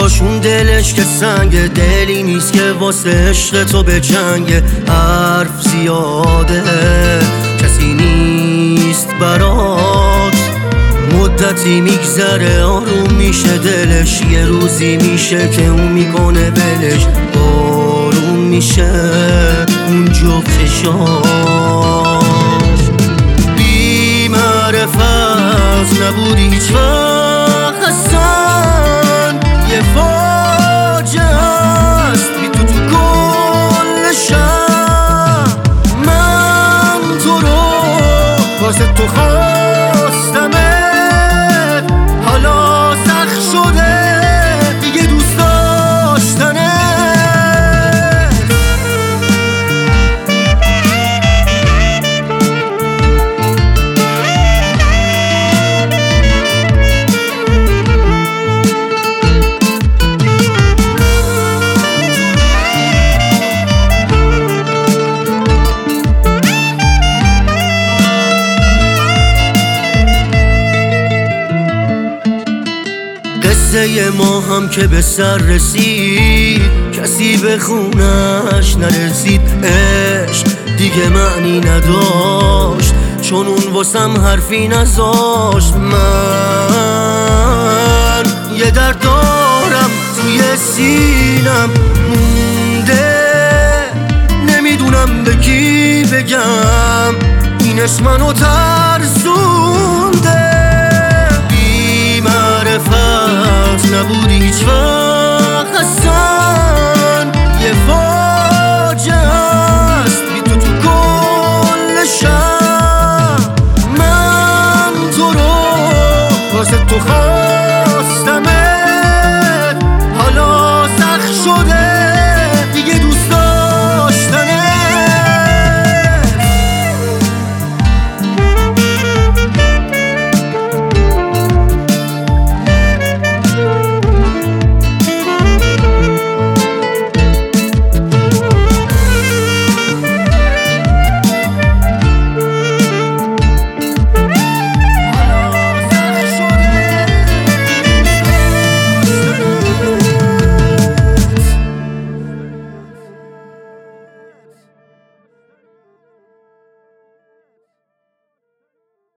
باشون دلش که سنگ، دلی نیست که واسه عشق تو به جنگ. حرف زیاده کسی نیست برات، مدتی میگذره آروم میشه دلش، یه روزی میشه که اون میکنه بلش، بارون میشه اون جفت چشاش. بی معرفت نبودی هیچ وقت اصلا، یه فاجعه است بی تو کل شب. من تو رو واسه تو خواستمت، حالا سخت شده دیگه دوست داشتنه. قصه ما هم که به سر رسید، کسی به خونش نرسید. عشق دیگه معنی نداشت، چون اون واسم حرفی نذاشت. من یه درد دارم توی سینم مونده، نمیدونم به کی بگم اینش منو ترسونده. نبودی هیچ وقت